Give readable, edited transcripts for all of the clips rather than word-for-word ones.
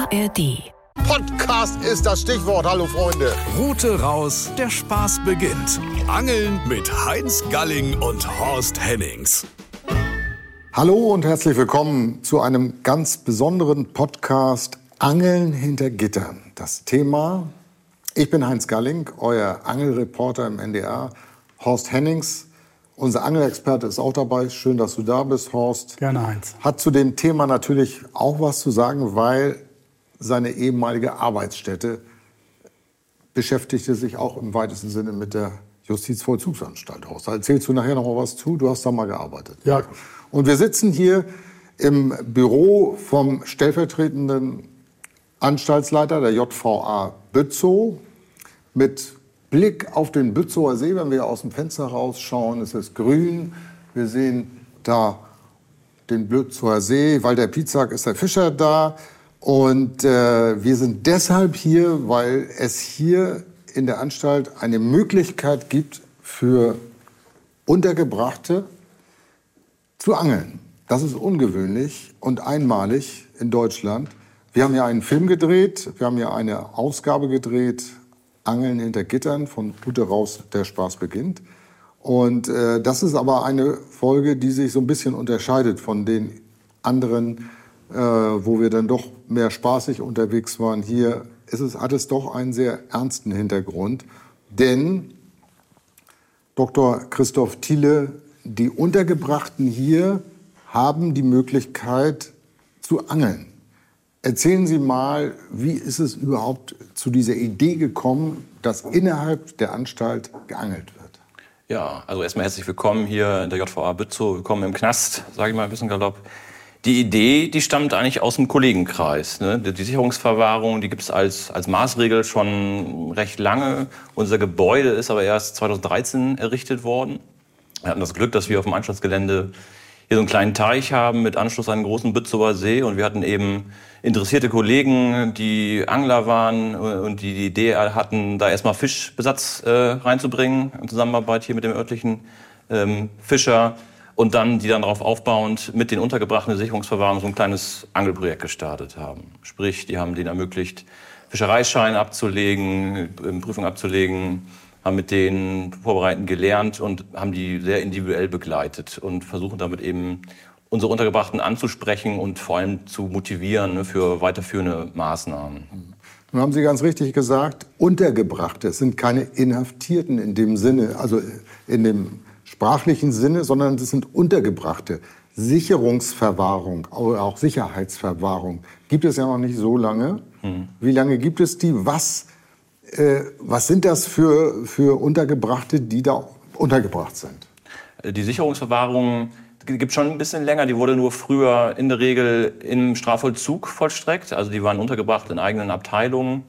ARD. Podcast ist das Stichwort. Hallo Freunde. Route raus, der Spaß beginnt. Angeln mit Heinz Galling und Horst Hennings. Hallo und herzlich willkommen zu einem ganz besonderen Podcast Angeln hinter Gittern. Das Thema, ich bin Heinz Galling, euer Angelreporter im NDR. Horst Hennings, unser Angelexperte, ist auch dabei. Schön, dass du da bist, Horst. Gerne, Heinz. Hat zu dem Thema natürlich auch was zu sagen, weil seine ehemalige Arbeitsstätte beschäftigte sich auch im weitesten Sinne mit der Justizvollzugsanstalt. Horst, da erzählst du nachher noch mal was zu. Du hast da mal gearbeitet. Ja. Und wir sitzen hier im Büro vom stellvertretenden Anstaltsleiter der JVA Bützow mit Blick auf den Bützower See. Wenn wir aus dem Fenster rausschauen, ist es grün. Wir sehen da den Bützower See. Walter Pietzak ist der Fischer da. Und wir sind deshalb hier, weil es hier in der Anstalt eine Möglichkeit gibt für Untergebrachte zu angeln. Das ist ungewöhnlich und einmalig in Deutschland. Wir haben ja einen Film gedreht, wir haben ja eine Ausgabe gedreht, Angeln hinter Gittern, von Route raus, der Spaß beginnt. Und das ist aber eine Folge, die sich so ein bisschen unterscheidet von den anderen, wo wir dann doch mehr spaßig unterwegs waren. Hier hat es doch einen sehr ernsten Hintergrund, denn Dr. Christoph Thiele, die Untergebrachten hier haben die Möglichkeit zu angeln. Erzählen Sie mal, wie ist es überhaupt zu dieser Idee gekommen, dass innerhalb der Anstalt geangelt wird? Ja, also erstmal herzlich willkommen hier in der JVA Bützow, willkommen im Knast, sage ich mal ein bisschen galopp. Die Idee, die stammt eigentlich aus dem Kollegenkreis. Ne? Die Sicherungsverwahrung, die gibt es als Maßregel schon recht lange. Unser Gebäude ist aber erst 2013 errichtet worden. Wir hatten das Glück, dass wir auf dem Anstaltsgelände hier so einen kleinen Teich haben mit Anschluss an den großen Bützower See. Und wir hatten eben interessierte Kollegen, die Angler waren und die Idee hatten, da erstmal Fischbesatz reinzubringen in Zusammenarbeit hier mit dem örtlichen Fischer. Und dann, die dann darauf aufbauend mit den Untergebrachten der Sicherungsverwahrung so ein kleines Angelprojekt gestartet haben. Sprich, die haben denen ermöglicht, Fischereischeine abzulegen, Prüfung abzulegen, haben mit denen vorbereitend gelernt und haben die sehr individuell begleitet und versuchen damit eben unsere Untergebrachten anzusprechen und vor allem zu motivieren für weiterführende Maßnahmen. Nun haben Sie ganz richtig gesagt, Untergebrachte sind keine Inhaftierten in dem Sinne, also in dem sprachlichen Sinne, sondern es sind Untergebrachte. Sicherungsverwahrung, auch Sicherheitsverwahrung gibt es ja noch nicht so lange. Wie lange gibt es die? Was sind das für Untergebrachte, die da untergebracht sind? Die Sicherungsverwahrung gibt schon ein bisschen länger. Die wurde nur früher in der Regel im Strafvollzug vollstreckt. Also die waren untergebracht in eigenen Abteilungen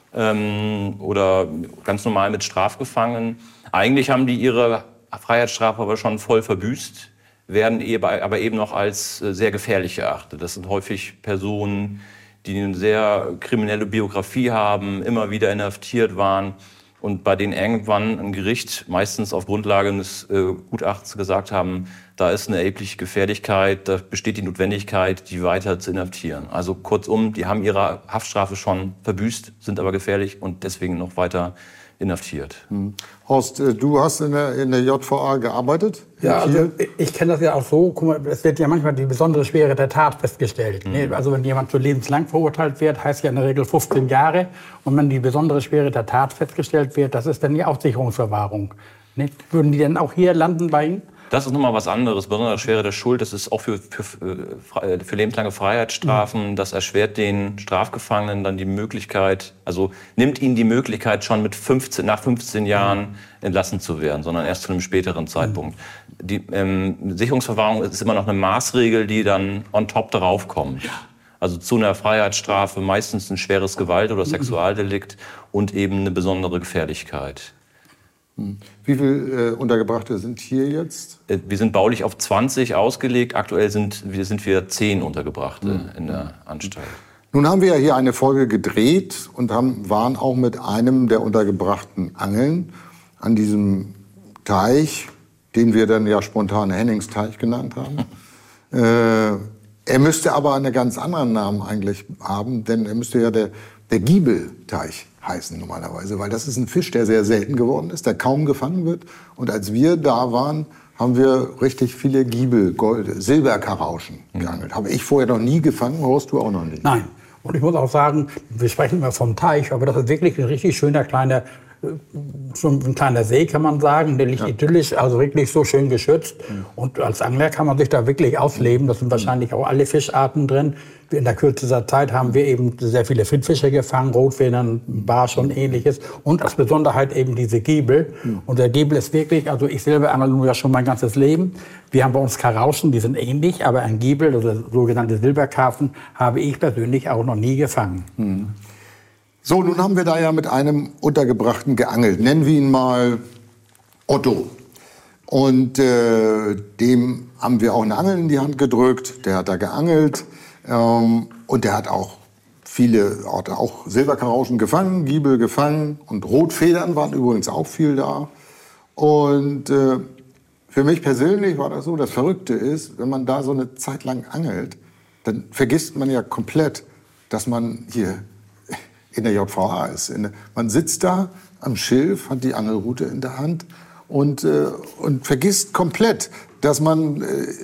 oder ganz normal mit Strafgefangenen. Eigentlich haben die ihre Freiheitsstrafe aber schon voll verbüßt, werden aber eben noch als sehr gefährlich erachtet. Das sind häufig Personen, die eine sehr kriminelle Biografie haben, immer wieder inhaftiert waren und bei denen irgendwann ein Gericht meistens auf Grundlage eines Gutachtens gesagt haben, da ist eine erhebliche Gefährlichkeit, da besteht die Notwendigkeit, die weiter zu inhaftieren. Also kurzum, die haben ihre Haftstrafe schon verbüßt, sind aber gefährlich und deswegen noch weiter inhaftiert. Horst, du hast in der JVA gearbeitet? Ja, also ich kenne das ja auch so. Guck mal, es wird ja manchmal die besondere Schwere der Tat festgestellt. Also wenn jemand zu lebenslang verurteilt wird, heißt ja in der Regel 15 Jahre. Und wenn die besondere Schwere der Tat festgestellt wird, das ist dann ja auch Sicherungsverwahrung. Nicht? Würden die denn auch hier landen bei Ihnen? Das ist nochmal was anderes. Besondere Schwere der Schuld, das ist auch für lebenslange Freiheitsstrafen. Das erschwert den Strafgefangenen dann die Möglichkeit, also nimmt ihnen die Möglichkeit, schon nach 15 Jahren entlassen zu werden, sondern erst zu einem späteren Zeitpunkt. Die Sicherungsverwahrung ist immer noch eine Maßregel, die dann on top darauf kommt. Also zu einer Freiheitsstrafe meistens ein schweres Gewalt- oder Sexualdelikt und eben eine besondere Gefährlichkeit. Wie viele Untergebrachte sind hier jetzt? Wir sind baulich auf 20 ausgelegt. Aktuell sind wir 10 Untergebrachte in der Anstalt. Nun haben wir ja hier eine Folge gedreht und waren auch mit einem der Untergebrachten angeln an diesem Teich, den wir dann ja spontan Henningsteich genannt haben. Er müsste aber einen ganz anderen Namen eigentlich haben, denn er müsste ja der Giebelteich heißen normalerweise, weil das ist ein Fisch, der sehr selten geworden ist, der kaum gefangen wird. Und als wir da waren, haben wir richtig viele Silberkarauschen geangelt. Habe ich vorher noch nie gefangen, Horst, du auch noch nicht? Nein. Und ich muss auch sagen, wir sprechen immer vom Teich, aber das ist wirklich ein richtig schöner kleiner, so ein kleiner See, kann man sagen. Der liegt idyllisch, also wirklich so schön geschützt. Und als Angler kann man sich da wirklich ausleben. Da sind wahrscheinlich auch alle Fischarten drin. In der Kürze der Zeit haben wir eben sehr viele Friedfische gefangen, Rotfedern, Barsch und Ähnliches. Und als Besonderheit eben diese Giebel. Und der Giebel ist wirklich, also ich selber angel nur ja schon mein ganzes Leben. Wir haben bei uns Karauschen, die sind ähnlich, aber ein Giebel, oder sogenannte Silberkarpfen, habe ich persönlich auch noch nie gefangen. So, nun haben wir da ja mit einem Untergebrachten geangelt. Nennen wir ihn mal Otto. Und dem haben wir auch eine Angel in die Hand gedrückt. Der hat da geangelt. Und der hat auch auch Silberkarauschen gefangen, Giebel gefangen. Und Rotfedern waren übrigens auch viel da. Und für mich persönlich war das so, das Verrückte ist, wenn man da so eine Zeit lang angelt, dann vergisst man ja komplett, dass man hier in der JVA ist. Man sitzt da am Schilf, hat die Angelrute in der Hand und vergisst komplett, dass man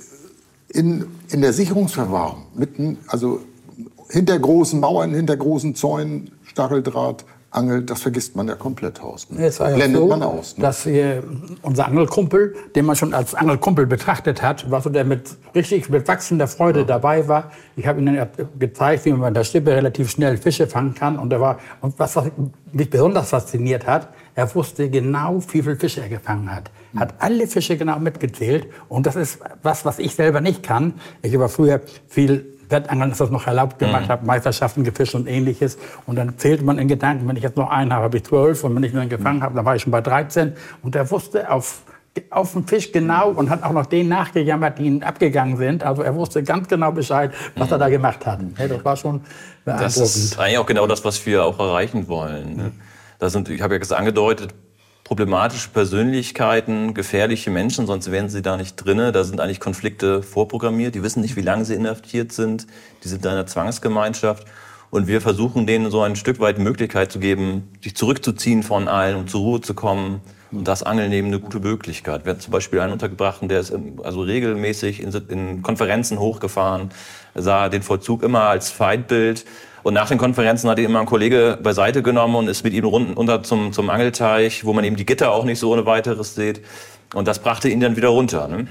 in der Sicherungsverwahrung, also hinter großen Mauern, hinter großen Zäunen, Stacheldraht, angelt, das vergisst man ja komplett, Horst. Es war ja Blendet so, man aus. Ne? Dass unser Angelkumpel, den man schon als Angelkumpel betrachtet hat, war so, der mit wachsender Freude dabei war. Ich habe ihm gezeigt, wie man mit der Stippe relativ schnell Fische fangen kann. Und was mich besonders fasziniert hat, er wusste genau, wie viele Fische er gefangen hat. Hat alle Fische genau mitgezählt. Und das ist was ich selber nicht kann. Ich habe früher viel Wettangeln, ist das noch erlaubt gemacht, habe Meisterschaften gefischt und Ähnliches. Und dann zählte man in Gedanken, wenn ich jetzt noch einen habe, habe ich 12. Und wenn ich ihn dann gefangen habe, dann war ich schon bei 13. Und er wusste auf den Fisch genau und hat auch noch denen nachgejammert, die ihn abgegangen sind. Also er wusste ganz genau Bescheid, was er da gemacht hat. Ja, das war schon beeindruckend. Das ist eigentlich auch genau das, was wir auch erreichen wollen. Ne? Ich habe ja gesagt, angedeutet, problematische Persönlichkeiten, gefährliche Menschen, sonst wären sie da nicht drin. Da sind eigentlich Konflikte vorprogrammiert. Die wissen nicht, wie lange sie inhaftiert sind. Die sind in einer Zwangsgemeinschaft. Und wir versuchen denen so ein Stück weit die Möglichkeit zu geben, sich zurückzuziehen von allen und zur Ruhe zu kommen. Und das Angeln eben eine gute Möglichkeit. Wir hatten zum Beispiel einen Untergebrachten, der ist also regelmäßig in Konferenzen hochgefahren, sah den Vollzug immer als Feindbild. Und nach den Konferenzen hat ihn immer ein Kollege beiseite genommen und ist mit ihm runter zum Angelteich, wo man eben die Gitter auch nicht so ohne weiteres sieht. Und das brachte ihn dann wieder runter. Ne?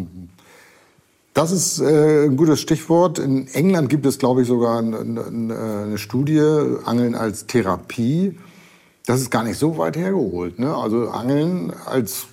Das ist ein gutes Stichwort. In England gibt es, glaube ich, sogar eine Studie, Angeln als Therapie. Das ist gar nicht so weit hergeholt. Ne? Also Angeln als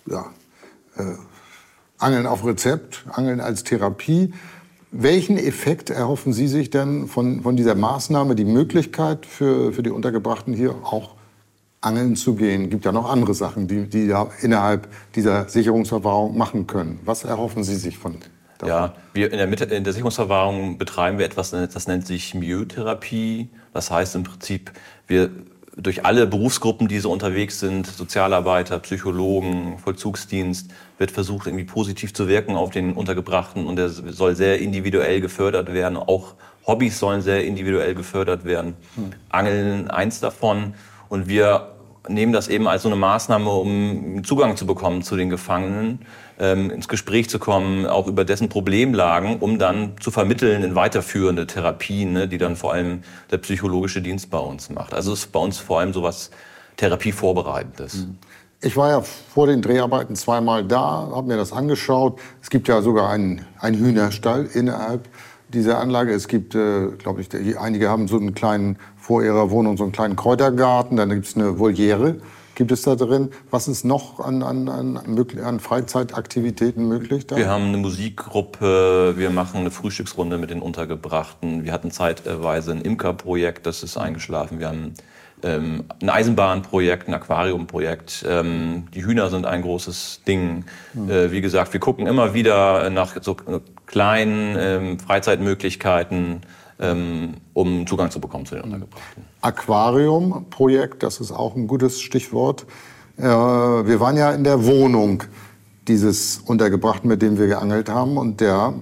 Angeln auf Rezept, Angeln als Therapie. Welchen Effekt erhoffen Sie sich denn von dieser Maßnahme, die Möglichkeit für die Untergebrachten hier auch angeln zu gehen? Es gibt ja noch andere Sachen, die da innerhalb dieser Sicherungsverwahrung machen können. Was erhoffen Sie sich davon? Ja, wir in der Sicherungsverwahrung betreiben wir etwas, das nennt sich Myotherapie. Das heißt im Prinzip, wir durch alle Berufsgruppen, die so unterwegs sind, Sozialarbeiter, Psychologen, Vollzugsdienst, wird versucht, irgendwie positiv zu wirken auf den Untergebrachten. Und der soll sehr individuell gefördert werden. Auch Hobbys sollen sehr individuell gefördert werden. Angeln eins davon. Und wir nehmen das eben als so eine Maßnahme, um Zugang zu bekommen zu den Gefangenen, ins Gespräch zu kommen, auch über dessen Problemlagen, um dann zu vermitteln in weiterführende Therapien, ne, die dann vor allem der psychologische Dienst bei uns macht. Also es ist bei uns vor allem so was Therapievorbereitendes. Ich war ja vor den Dreharbeiten zweimal da, habe mir das angeschaut. Es gibt ja sogar einen Hühnerstall innerhalb dieser Anlage. Es gibt, glaube ich, einige haben so einen kleinen, vor ihrer Wohnung so einen kleinen Kräutergarten, dann gibt es eine Voliere. Gibt es da drin? Was ist noch an Freizeitaktivitäten möglich da? Wir haben eine Musikgruppe, wir machen eine Frühstücksrunde mit den Untergebrachten. Wir hatten zeitweise ein Imkerprojekt, das ist eingeschlafen. Wir haben ein Eisenbahnprojekt, ein Aquariumprojekt. Die Hühner sind ein großes Ding. Wie gesagt, wir gucken immer wieder nach so kleinen Freizeitmöglichkeiten, um Zugang zu bekommen zu den Untergebrachten. Aquariumprojekt, das ist auch ein gutes Stichwort. Wir waren ja in der Wohnung dieses Untergebrachten, mit dem wir geangelt haben. Und der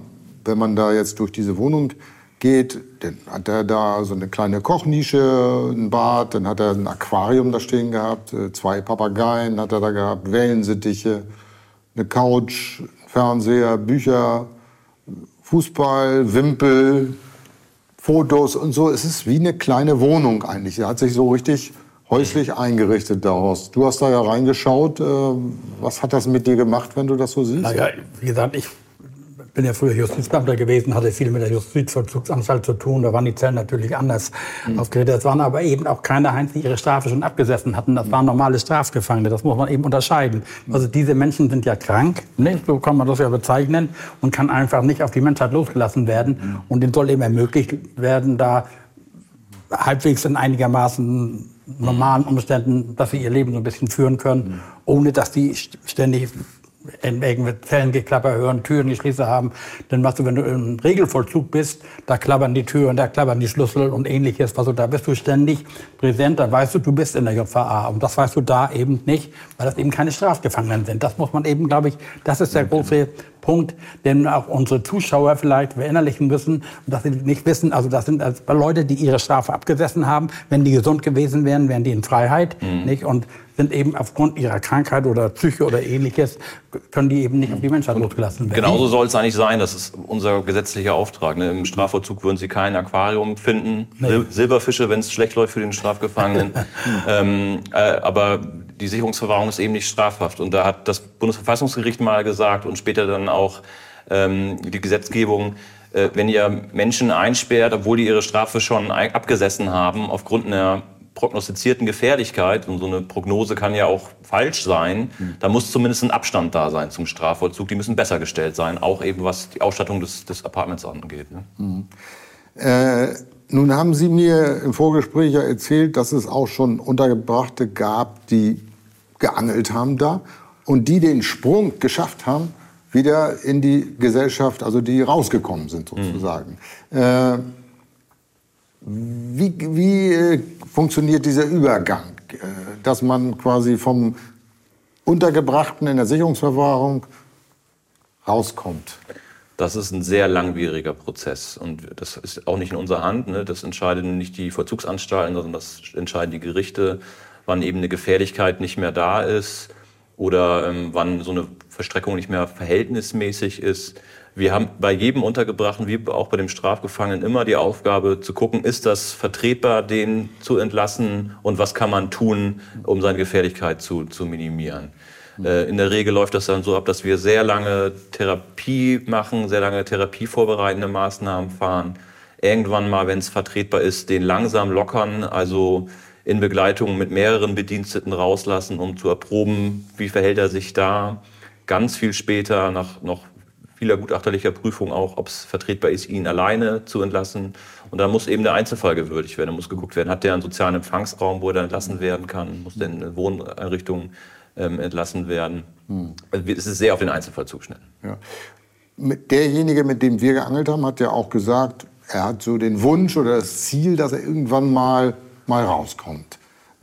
wenn man da jetzt durch diese Wohnung geht, dann hat er da so eine kleine Kochnische, ein Bad, dann hat er ein Aquarium da stehen gehabt, 2 Papageien hat er da gehabt, Wellensittiche, eine Couch, Fernseher, Bücher, Fußball, Wimpel, Fotos und so. Es ist wie eine kleine Wohnung eigentlich. Er hat sich so richtig häuslich eingerichtet, der Horst. Du hast da ja reingeschaut. Was hat das mit dir gemacht, wenn du das so siehst? Naja, wie gesagt, ich bin ja früher Justizbeamter gewesen, hatte viel mit der Justizvollzugsanstalt zu tun. Da waren die Zellen natürlich anders aufgerichtet. Das waren aber eben auch keine Heinz, die ihre Strafe schon abgesessen hatten. Das waren normale Strafgefangene. Das muss man eben unterscheiden. Also diese Menschen sind ja krank, ne? So kann man das ja bezeichnen, und kann einfach nicht auf die Menschheit losgelassen werden. Und denen soll eben ermöglicht werden, da halbwegs in einigermaßen normalen Umständen, dass sie ihr Leben so ein bisschen führen können, ohne dass die ständig in irgendwelchen Zellengeklapper hören, Türen geschlossen haben. Denn was du, wenn du im Regelvollzug bist, da klappern die Türen, da klappern die Schlüssel und ähnliches. Also da bist du ständig präsent, da weißt du bist in der JVA. Und das weißt du da eben nicht, weil das eben keine Strafgefangenen sind. Das muss man eben, glaube ich, das ist der große Punkt, den auch unsere Zuschauer vielleicht verinnerlichen müssen, dass sie nicht wissen, also das sind Leute, die ihre Strafe abgesessen haben. Wenn die gesund gewesen wären, wären die in Freiheit, nicht? Und sind eben aufgrund ihrer Krankheit oder Psyche oder Ähnliches, können die eben nicht auf die Menschheit losgelassen werden. Genauso soll es eigentlich sein. Das ist unser gesetzlicher Auftrag. Ne? Im Strafvollzug würden Sie kein Aquarium finden. Nee. Silberfische, wenn es schlecht läuft für den Strafgefangenen. Aber die Sicherungsverwahrung ist eben nicht strafhaft. Und da hat das Bundesverfassungsgericht mal gesagt und später dann auch die Gesetzgebung, wenn ihr Menschen einsperrt, obwohl die ihre Strafe schon abgesessen haben, aufgrund einer prognostizierten Gefährlichkeit, und so eine Prognose kann ja auch falsch sein, da muss zumindest ein Abstand da sein zum Strafvollzug. Die müssen besser gestellt sein, auch eben was die Ausstattung des Apartments angeht. Ne? Nun haben Sie mir im Vorgespräch ja erzählt, dass es auch schon Untergebrachte gab, die geangelt haben da und die den Sprung geschafft haben, wieder in die Gesellschaft, also die rausgekommen sind sozusagen. Wie funktioniert dieser Übergang, dass man quasi vom Untergebrachten in der Sicherungsverwahrung rauskommt? Das ist ein sehr langwieriger Prozess und das ist auch nicht in unserer Hand. Ne? Das entscheiden nicht die Vollzugsanstalten, sondern das entscheiden die Gerichte, wann eben eine Gefährlichkeit nicht mehr da ist oder wann so eine Verstreckung nicht mehr verhältnismäßig ist. Wir haben bei jedem Untergebrachten, wie auch bei dem Strafgefangenen, immer die Aufgabe zu gucken, ist das vertretbar, den zu entlassen und was kann man tun, um seine Gefährlichkeit zu minimieren. In der Regel läuft das dann so ab, dass wir sehr lange Therapie machen, sehr lange therapievorbereitende Maßnahmen fahren. Irgendwann mal, wenn es vertretbar ist, den langsam lockern, also in Begleitung mit mehreren Bediensteten rauslassen, um zu erproben, wie verhält er sich da. Ganz viel später, nach noch vieler gutachterlicher Prüfung auch, ob es vertretbar ist, ihn alleine zu entlassen. Und da muss eben der Einzelfall gewürdigt werden. Da muss geguckt werden, hat der einen sozialen Empfangsraum, wo er dann entlassen werden kann, muss der in eine Wohneinrichtung entlassen werden. Also es ist sehr auf den Einzelfall zugeschnitten. Ja. Derjenige, mit dem wir geangelt haben, hat ja auch gesagt, er hat so den Wunsch oder das Ziel, dass er irgendwann mal rauskommt.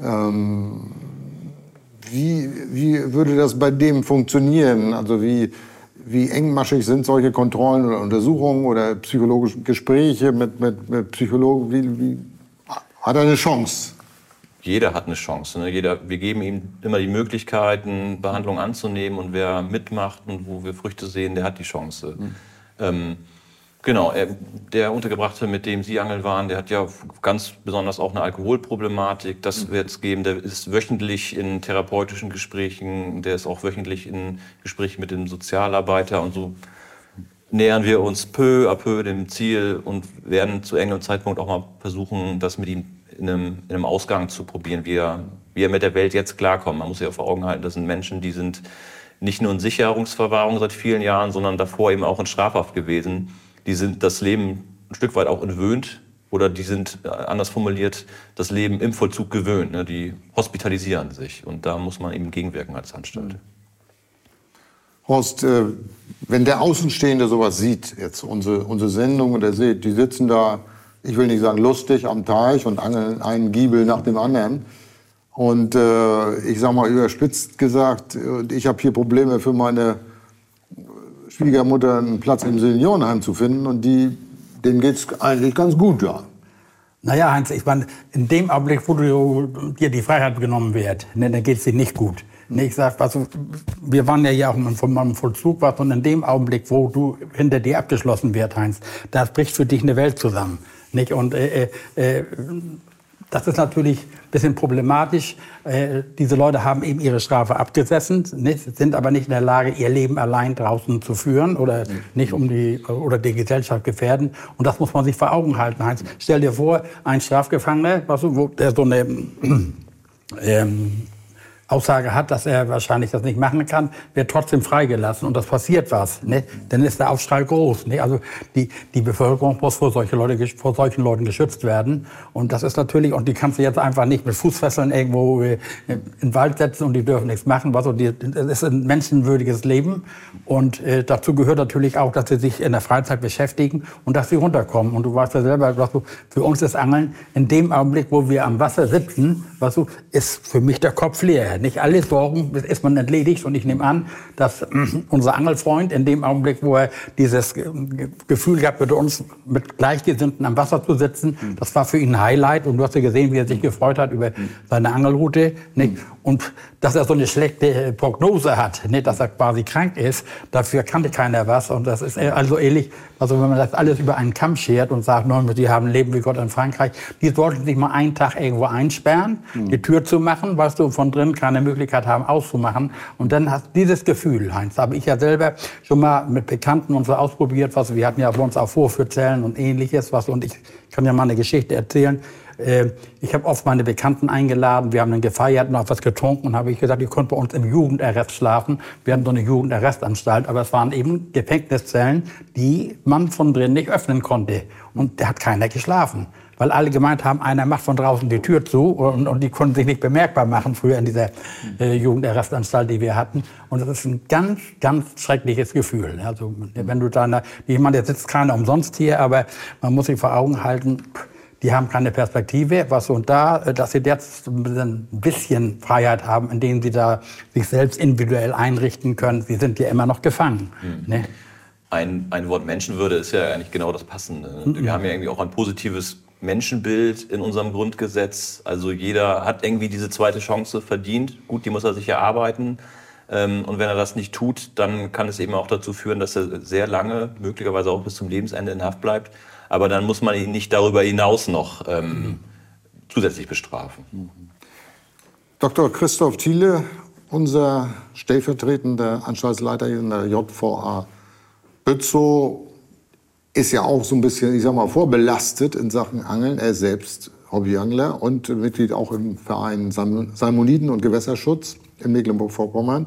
Wie würde das bei dem funktionieren? Also wie engmaschig sind solche Kontrollen oder Untersuchungen oder psychologische Gespräche mit Psychologen? Hat er eine Chance? Jeder hat eine Chance. Ne? Wir geben ihm immer die Möglichkeiten, Behandlung anzunehmen. Und wer mitmacht und wo wir Früchte sehen, der hat die Chance. Genau, der Untergebrachte, mit dem Sie angeln waren, der hat ja ganz besonders auch eine Alkoholproblematik. Das wird es geben. Der ist wöchentlich in therapeutischen Gesprächen. Der ist auch wöchentlich in Gesprächen mit dem Sozialarbeiter. Und so nähern wir uns peu à peu dem Ziel und werden zu irgendeinem Zeitpunkt auch mal versuchen, das mit ihm in einem Ausgang zu probieren, wie er mit der Welt jetzt klarkommt. Man muss sich ja vor Augen halten, das sind Menschen, die sind nicht nur in Sicherungsverwahrung seit vielen Jahren, sondern davor eben auch in Strafhaft gewesen. Die sind das Leben ein Stück weit auch entwöhnt oder die sind, anders formuliert, das Leben im Vollzug gewöhnt. Ne? Die hospitalisieren sich und da muss man eben gegenwirken als Anstalt. Horst, wenn der Außenstehende sowas sieht, jetzt unsere Sendung, und er sieht, die sitzen da, ich will nicht sagen lustig, am Teich und angeln einen Giebel nach dem anderen. Und ich sag mal überspitzt gesagt, ich habe hier Probleme für meine Schwiegermutter einen Platz im Seniorenheim zu finden und denen geht es eigentlich ganz gut, ja. Naja, Heinz, ich meine, in dem Augenblick, wo dir die Freiheit genommen wird, ne, dann geht es dir nicht gut. Ne, ich sag, also, wir waren ja hier auch im Vollzug, und in dem Augenblick, wo du hinter dir abgeschlossen wird, Heinz, da bricht für dich eine Welt zusammen. Nicht? Und das ist natürlich ein bisschen problematisch. Diese Leute haben eben ihre Strafe abgesessen, nicht, sind aber nicht in der Lage, ihr Leben allein draußen zu führen oder nicht oder die Gesellschaft gefährden. Und das muss man sich vor Augen halten, Heinz. Stell dir vor, ein Strafgefangener, der so eine Aussage hat, dass er wahrscheinlich das nicht machen kann, wird trotzdem freigelassen und das passiert was, ne? Dann ist der Aufschrei groß. Ne? Also die Bevölkerung muss vor solchen Leuten geschützt werden und das ist natürlich, und die kannst du jetzt einfach nicht mit Fußfesseln irgendwo in den Wald setzen und die dürfen nichts machen. Das ist ein menschenwürdiges Leben und dazu gehört natürlich auch, dass sie sich in der Freizeit beschäftigen und dass sie runterkommen. Und du weißt ja selber, für uns ist Angeln in dem Augenblick, wo wir am Wasser sitzen, ist für mich der Kopf leer. Nicht alle Sorgen ist man entledigt und ich nehme an, dass unser Angelfreund in dem Augenblick, wo er dieses Gefühl gehabt, mit uns mit Gleichgesinnten am Wasser zu sitzen, das war für ihn ein Highlight und du hast ja gesehen, wie er sich gefreut hat über seine Angelroute. Nicht? Und dass er so eine schlechte Prognose hat, nicht? Dass er quasi krank ist, dafür kannte keiner was und das ist also ähnlich, also wenn man das alles über einen Kamm schert und sagt, die haben ein Leben wie Gott in Frankreich, die sollten sich mal einen Tag irgendwo einsperren, die Tür zu machen, weil du von drin keine Möglichkeit haben auszumachen und dann hast du dieses Gefühl, Heinz, habe ich ja selber schon mal mit Bekannten und so ausprobiert, wir hatten ja bei uns auch Vorführzellen und ähnliches, und ich kann ja mal eine Geschichte erzählen. Ich habe oft meine Bekannten eingeladen, wir haben dann gefeiert und auch was getrunken und habe ich gesagt, ihr könnt bei uns im Jugendarrest schlafen. Wir hatten so eine Jugendarrestanstalt, aber es waren eben Gefängniszellen, die man von drin nicht öffnen konnte. Und da hat keiner geschlafen, weil alle gemeint haben, einer macht von draußen die Tür zu und die konnten sich nicht bemerkbar machen früher in dieser Jugendarrestanstalt, die wir hatten. Und das ist ein ganz, ganz schreckliches Gefühl. Also wenn du ich meine, jetzt sitzt keiner umsonst hier, aber man muss sich vor Augen halten, die haben keine Perspektive, dass sie jetzt ein bisschen Freiheit haben, in denen sie da sich selbst individuell einrichten können. Sie sind ja immer noch gefangen. Ne? Ein Wort Menschenwürde ist ja eigentlich genau das Passende. Wir haben ja irgendwie auch ein positives Menschenbild in unserem Grundgesetz. Also jeder hat irgendwie diese zweite Chance verdient. Gut, die muss er sich erarbeiten. Und wenn er das nicht tut, dann kann es eben auch dazu führen, dass er sehr lange, möglicherweise auch bis zum Lebensende in Haft bleibt. Aber dann muss man ihn nicht darüber hinaus noch zusätzlich bestrafen. Dr. Christoph Thiele, unser stellvertretender Anstaltsleiter in der JVA Bützow, ist ja auch so ein bisschen, ich sag mal, vorbelastet in Sachen Angeln. Er ist selbst Hobbyangler und Mitglied auch im Verein Salmoniden- und Gewässerschutz in Mecklenburg-Vorpommern.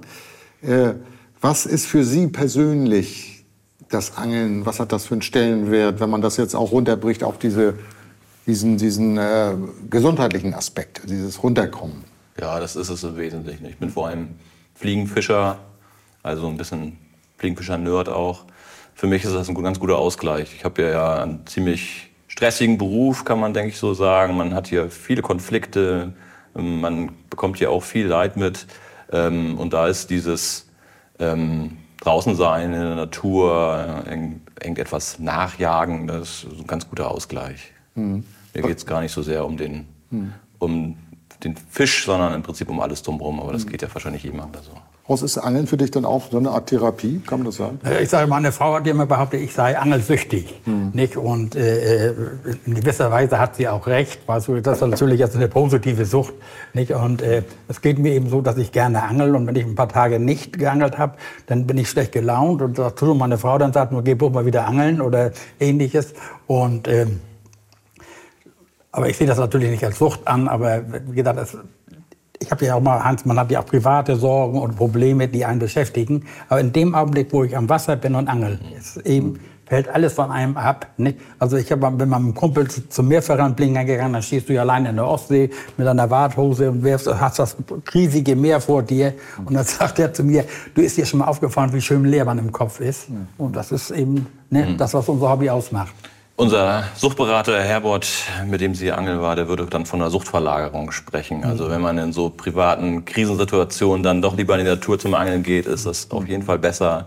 Was ist für Sie persönlich das Angeln, was hat das für einen Stellenwert, wenn man das jetzt auch runterbricht auf diesen gesundheitlichen Aspekt, dieses Runterkommen? Ja, das ist es im Wesentlichen. Ich bin vor allem Fliegenfischer, also ein bisschen Fliegenfischer-Nerd auch. Für mich ist das ein ganz guter Ausgleich. Ich habe ja einen ziemlich stressigen Beruf, kann man, denke ich, so sagen. Man hat hier viele Konflikte, man bekommt hier auch viel Leid mit. Und da ist dieses draußen sein in der Natur, irgendetwas nachjagen, das ist ein ganz guter Ausgleich. Mir geht es gar nicht so sehr um den Fisch, sondern im Prinzip um alles drumherum. Aber das geht ja wahrscheinlich jedem oder so. Horst, ist Angeln für dich dann auch so eine Art Therapie, kann man das sagen? Ich sage, meine Frau hat immer behauptet, ich sei angelsüchtig. Nicht? Und in gewisser Weise hat sie auch recht. Also, das ist natürlich jetzt eine positive Sucht. Nicht? Und es geht mir eben so, dass ich gerne angel. Und wenn ich ein paar Tage nicht geangelt habe, dann bin ich schlecht gelaunt. Und dazu meine Frau dann sagt, geh bloß mal wieder angeln oder Ähnliches. Und aber ich sehe das natürlich nicht als Sucht an. Aber wie gesagt, ich habe ja auch mal, Hans, man hat ja auch private Sorgen und Probleme, die einen beschäftigen. Aber in dem Augenblick, wo ich am Wasser bin und angel, fällt alles von einem ab. Nicht? Also ich habe, wenn man mit einem Kumpel zum Meerforellenblinger gegangen, dann stehst du ja alleine in der Ostsee mit einer Warthose und hast das riesige Meer vor dir. Und dann sagt er zu mir, du, ist dir schon mal aufgefallen, wie schön leer man im Kopf ist. Und das ist eben das, was unser Hobby ausmacht. Unser Suchtberater, Herr Herbert, mit dem Sie angeln war, der würde dann von einer Suchtverlagerung sprechen. Also wenn man in so privaten Krisensituationen dann doch lieber in die Natur zum Angeln geht, ist das auf jeden Fall besser,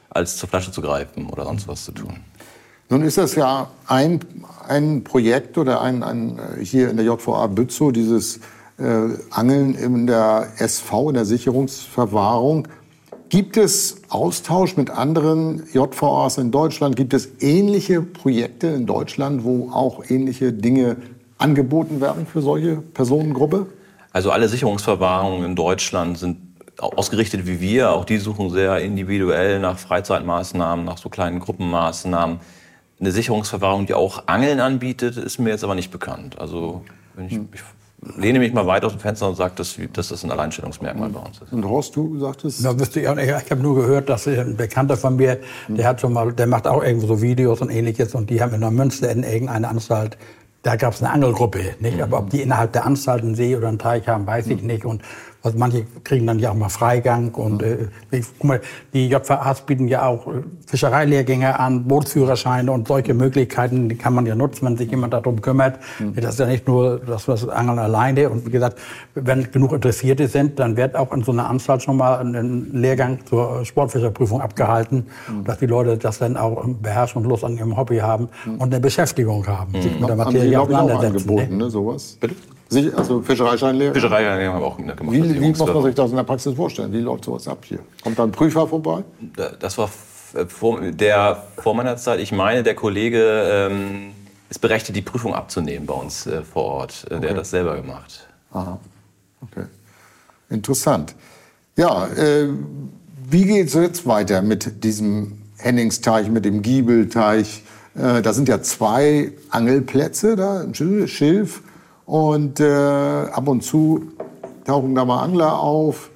als zur Flasche zu greifen oder sonst was zu tun. Nun ist das ja ein Projekt oder hier in der JVA Bützow, dieses Angeln in der SV, in der Sicherungsverwahrung. Gibt es Austausch mit anderen JVAs in Deutschland? Gibt es ähnliche Projekte in Deutschland, wo auch ähnliche Dinge angeboten werden für solche Personengruppe? Also alle Sicherungsverwahrungen in Deutschland sind ausgerichtet wie wir. Auch die suchen sehr individuell nach Freizeitmaßnahmen, nach so kleinen Gruppenmaßnahmen. Eine Sicherungsverwahrung, die auch Angeln anbietet, ist mir jetzt aber nicht bekannt. Also ich lehne mich mal weit aus dem Fenster und sage, dass das ein Alleinstellungsmerkmal bei uns ist. Und Horst, du sagtest? Da wüsste ich auch nicht. Ich habe nur gehört, dass ein Bekannter von mir, der macht auch irgendwo so Videos und Ähnliches. Und die haben in der Münster in irgendeiner Anstalt, da gab es eine Angelgruppe. Nicht? Aber ob die innerhalb der Anstalt einen See oder einen Teich haben, weiß ich nicht. Und also manche kriegen dann ja auch mal Freigang. Und guck mal, die JVAs bieten ja auch Fischereilehrgänge an, Bootsführerscheine und solche Möglichkeiten, die kann man ja nutzen, wenn sich jemand darum kümmert. Das ist ja nicht nur das Angeln alleine. Und wie gesagt, wenn genug Interessierte sind, dann wird auch in so einer Anstalt schon mal ein Lehrgang zur Sportfischerprüfung abgehalten, dass die Leute das dann auch beherrschen und Lust an ihrem Hobby haben und eine Beschäftigung haben, sich mit der Materie auseinandersetzen. Angeboten, ne, sowas? Bitte? Also Fischereischeinlehrer? Fischereischeinlehrer haben wir auch gemacht. Wie muss man sich das in der Praxis vorstellen? Wie läuft sowas ab hier? Kommt da ein Prüfer vorbei? Das war vor meiner Zeit. Ich meine, der Kollege ist berechtigt, die Prüfung abzunehmen bei uns vor Ort. Okay. Der hat das selber gemacht. Aha, okay. Interessant. Ja, wie geht es jetzt weiter mit diesem Henningsteich, mit dem Giebelteich? Da sind ja 2 Angelplätze da im Schilf. Und ab und zu tauchen da mal Angler auf.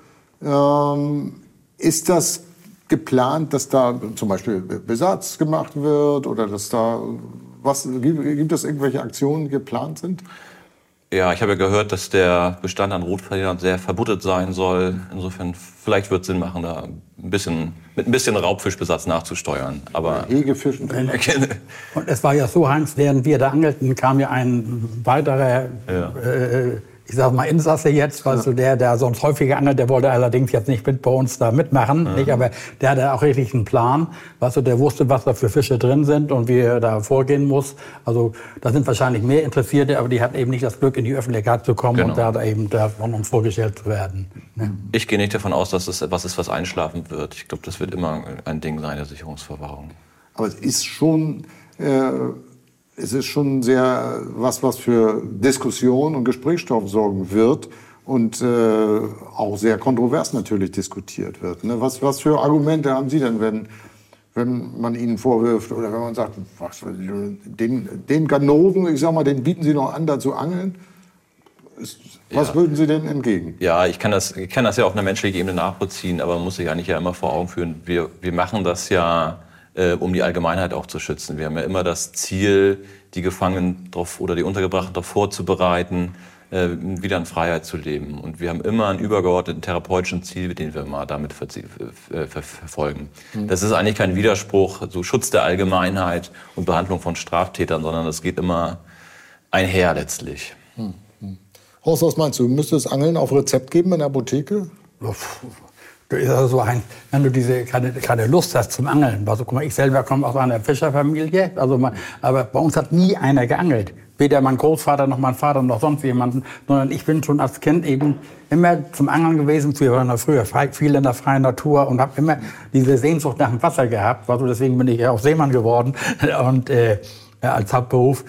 Ist das geplant, dass da zum Beispiel Besatz gemacht wird? Oder dass da gibt es irgendwelche Aktionen, die geplant sind? Ja, ich habe ja gehört, dass der Bestand an Rotfedern sehr verbuttet sein soll. Insofern, vielleicht wird es Sinn machen, da mit ein bisschen Raubfischbesatz nachzusteuern. Aber Hegefischen. Und es war ja so, Heinz, während wir da angelten, kam ja ein weiterer, ich sag mal, Insasse jetzt, weißt du, der sonst häufiger angelt, der wollte allerdings jetzt nicht bei uns da mitmachen, nicht, aber der hatte auch richtig einen Plan, weißt du, der wusste, was da für Fische drin sind und wie er da vorgehen muss. Also da sind wahrscheinlich mehr Interessierte, aber die hatten eben nicht das Glück, in die Öffentlichkeit zu kommen und da eben von uns vorgestellt zu werden. Ne? Ich gehe nicht davon aus, dass es etwas ist, was einschlafen wird. Ich glaube, das wird immer ein Ding sein, der Sicherungsverwahrung. Aber es ist schon sehr was für Diskussion und Gesprächsstoff sorgen wird und auch sehr kontrovers natürlich diskutiert wird. Ne? Was für Argumente haben Sie denn, wenn man Ihnen vorwirft oder wenn man sagt, den Ganoven, ich sag mal, den bieten Sie noch an, da zu angeln? Was würden Sie denn entgegen? Ja, ich kann das ja auf einer menschlichen Ebene nachvollziehen, aber man muss sich eigentlich ja immer vor Augen führen, wir machen das ja, um die Allgemeinheit auch zu schützen. Wir haben ja immer das Ziel, die Gefangenen oder die Untergebrachten darauf vorzubereiten, wieder in Freiheit zu leben. Und wir haben immer einen übergeordneten therapeutischen Ziel, den wir mal damit verfolgen. Das ist eigentlich kein Widerspruch, so Schutz der Allgemeinheit und Behandlung von Straftätern, sondern das geht immer einher letztlich. Horst, was meinst du? Müsste es Angeln auf Rezept geben in der Apotheke? Du ist also wenn du keine Lust hast zum Angeln. Also, guck mal, ich selber komme aus einer Fischerfamilie, aber bei uns hat nie einer geangelt. Weder mein Großvater noch mein Vater noch sonst jemanden, sondern ich bin schon als Kind eben immer zum Angeln gewesen. Wir waren früher viel in der freien Natur und habe immer diese Sehnsucht nach dem Wasser gehabt. Also deswegen bin ich ja auch Seemann geworden und als Hauptberuf.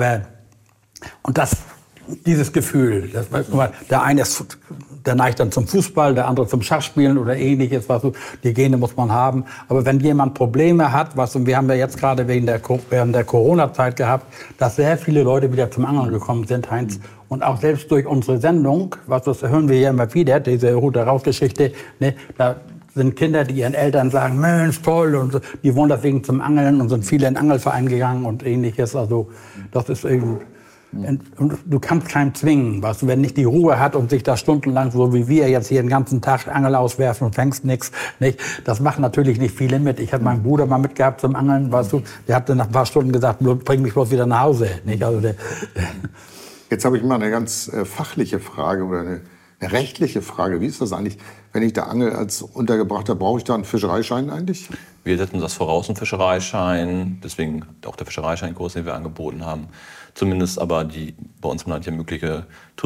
Dieses Gefühl, der eine der neigt dann zum Fußball, der andere zum Schachspielen oder ähnliches, die Gene muss man haben. Aber wenn jemand Probleme hat, und wir haben ja jetzt gerade während der Corona-Zeit gehabt, dass sehr viele Leute wieder zum Angeln gekommen sind, Heinz. Und auch selbst durch unsere Sendung, das hören wir ja immer wieder, diese Rute-Raus-Geschichte, ne, da sind Kinder, die ihren Eltern sagen, Mensch, toll, und so, die wollen deswegen zum Angeln und sind viele in den Angelverein gegangen und ähnliches. Also das ist irgendwie... Und du kannst keinen zwingen, wenn nicht die Ruhe hat und sich da stundenlang, so wie wir jetzt hier den ganzen Tag Angel auswerfen und fängst nichts, nicht? Das machen natürlich nicht viele mit. Ich hatte meinen Bruder mal mitgehabt zum Angeln, der hat dann nach ein paar Stunden gesagt, bring mich bloß wieder nach Hause, nicht? Also Jetzt habe ich mal eine ganz fachliche Frage oder eine eine rechtliche Frage. Wie ist das eigentlich, wenn ich da angel als Untergebrachter, brauche ich da einen Fischereischein eigentlich? Wir setzen das voraus, einen Fischereischein, deswegen auch der Fischereischeinkurs, den wir angeboten haben. Zumindest aber die bei uns im Land hier mögliche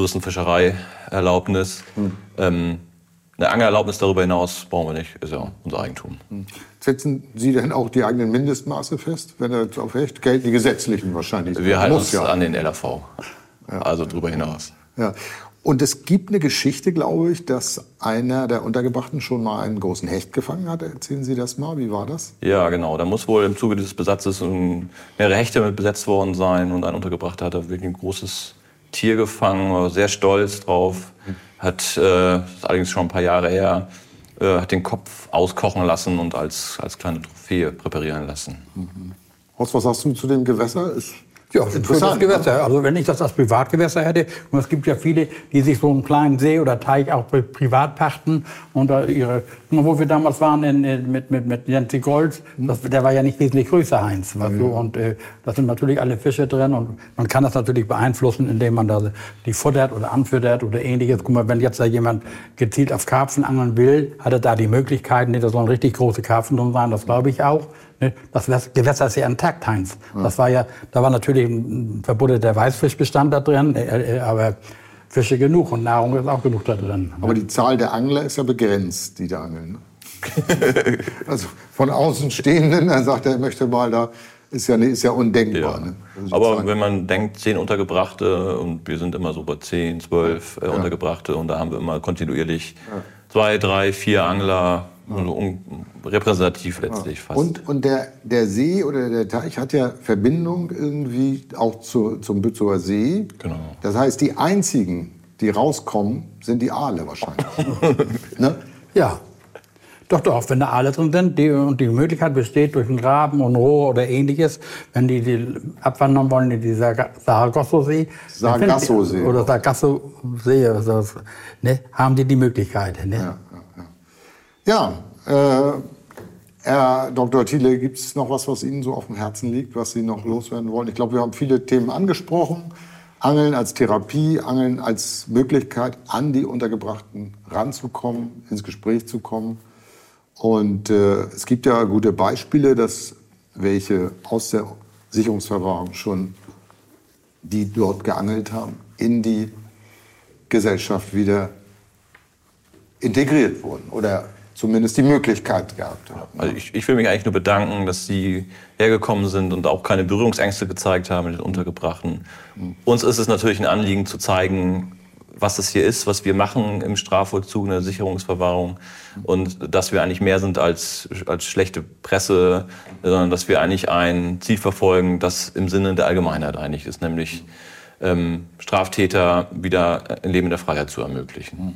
Touristenfischereierlaubnis. Eine Angelerlaubnis darüber hinaus brauchen wir nicht, ist ja unser Eigentum. Setzen Sie denn auch die eigenen Mindestmaße fest, wenn er auf Recht gelten, die gesetzlichen wahrscheinlich? Wir halten uns an den LRV, also darüber hinaus. Ja. Und es gibt eine Geschichte, glaube ich, dass einer der Untergebrachten schon mal einen großen Hecht gefangen hat. Erzählen Sie das mal, wie war das? Ja, genau. Da muss wohl im Zuge dieses Besatzes mehrere Hechte mit besetzt worden sein. Und ein Untergebrachter hat da wirklich ein großes Tier gefangen, war sehr stolz drauf. Hat, allerdings schon ein paar Jahre her, hat den Kopf auskochen lassen und als kleine Trophäe präparieren lassen. Horst, was sagst du zu dem Gewässer? Ja, das ist ein schönes Gewässer. Also wenn ich das als Privatgewässer hätte, und es gibt ja viele, die sich so einen kleinen See oder Teich auch privat pachten und da wo wir damals waren mit Jensi Golds, der war ja nicht wesentlich größer, Heinz. Weißt du? Und da sind natürlich alle Fische drin und man kann das natürlich beeinflussen, indem man da die futtert oder anfüttert oder ähnliches. Guck mal, wenn jetzt da jemand gezielt auf Karpfen angeln will, hat er da die Möglichkeiten, da sollen richtig große Karpfen drin sein, das glaube ich auch. Das Gewässer ist ja intakt, Heinz. Da war natürlich ein verbuddelter Weißfischbestand da drin, aber Fische genug und Nahrung ist auch genug da drin. Aber die Zahl der Angler ist ja begrenzt, die da angeln. Ne? Also von Außenstehenden, er sagt, er möchte mal da, ist ja undenkbar. Ja. Ne? Aber wenn man denkt, 10 Untergebrachte und wir sind immer so bei 10, 12 Untergebrachte und da haben wir immer kontinuierlich 2, 3, 4 Angler. Also repräsentativ letztlich fast. Und der See oder der Teich hat ja Verbindung irgendwie auch zum Bützower See. Genau. Das heißt, die einzigen, die rauskommen, sind die Aale wahrscheinlich. Ne? Ja. Doch, wenn da Aale drin sind und die Möglichkeit besteht durch einen Graben und Rohr oder ähnliches, wenn die abwandern wollen in dieser Sargasso-See. Sargasso-See. Oder Sargasso-See, also, ne, haben die Möglichkeit. Ne? Ja, Herr Dr. Thiele, gibt es noch was Ihnen so auf dem Herzen liegt, was Sie noch loswerden wollen? Ich glaube, wir haben viele Themen angesprochen. Angeln als Therapie, Angeln als Möglichkeit, an die Untergebrachten ranzukommen, ins Gespräch zu kommen. Und es gibt ja gute Beispiele, dass welche aus der Sicherungsverwahrung schon, die dort geangelt haben, in die Gesellschaft wieder integriert wurden oder zumindest die Möglichkeit gehabt haben. Also ich will mich eigentlich nur bedanken, dass Sie hergekommen sind und auch keine Berührungsängste gezeigt haben mit den Untergebrachten. Uns ist es natürlich ein Anliegen zu zeigen, was das hier ist, was wir machen im Strafvollzug, in der Sicherungsverwahrung und dass wir eigentlich mehr sind als schlechte Presse, sondern dass wir eigentlich ein Ziel verfolgen, das im Sinne der Allgemeinheit eigentlich ist, nämlich Straftäter wieder ein Leben in der Freiheit zu ermöglichen.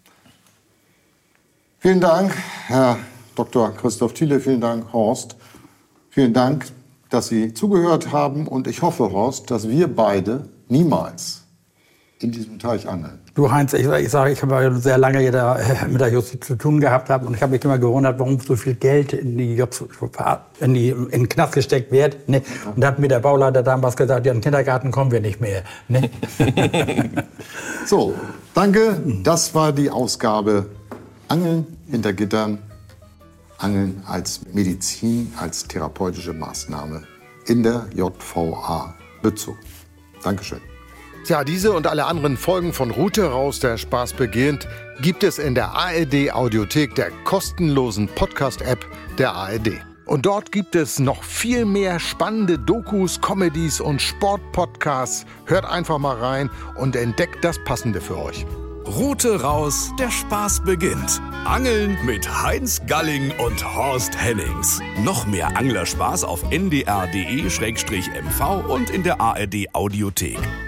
Vielen Dank, Herr Dr. Christoph Thiele, vielen Dank, Horst. Vielen Dank, dass Sie zugehört haben und ich hoffe, Horst, dass wir beide niemals in diesem Teich angeln. Du Heinz, ich habe sehr lange mit der Justiz zu tun gehabt und ich habe mich immer gewundert, warum so viel Geld in den Knast gesteckt wird. Ne? Und da hat mir der Bauleiter damals gesagt, ja, in den Kindergarten kommen wir nicht mehr. Ne? So, danke. Das war die Ausgabe Angeln hinter Gittern. Angeln als Medizin, als therapeutische Maßnahme in der JVA Bützow. Dankeschön. Tja, diese und alle anderen Folgen von Route raus, der Spaß beginnt, gibt es in der ARD Audiothek, der kostenlosen Podcast-App der ARD. Und dort gibt es noch viel mehr spannende Dokus, Comedies und Sportpodcasts. Hört einfach mal rein und entdeckt das Passende für euch. Route raus, der Spaß beginnt. Angeln mit Heinz Galling und Horst Hennings. Noch mehr Anglerspaß auf ndr.de/mv und in der ARD Audiothek.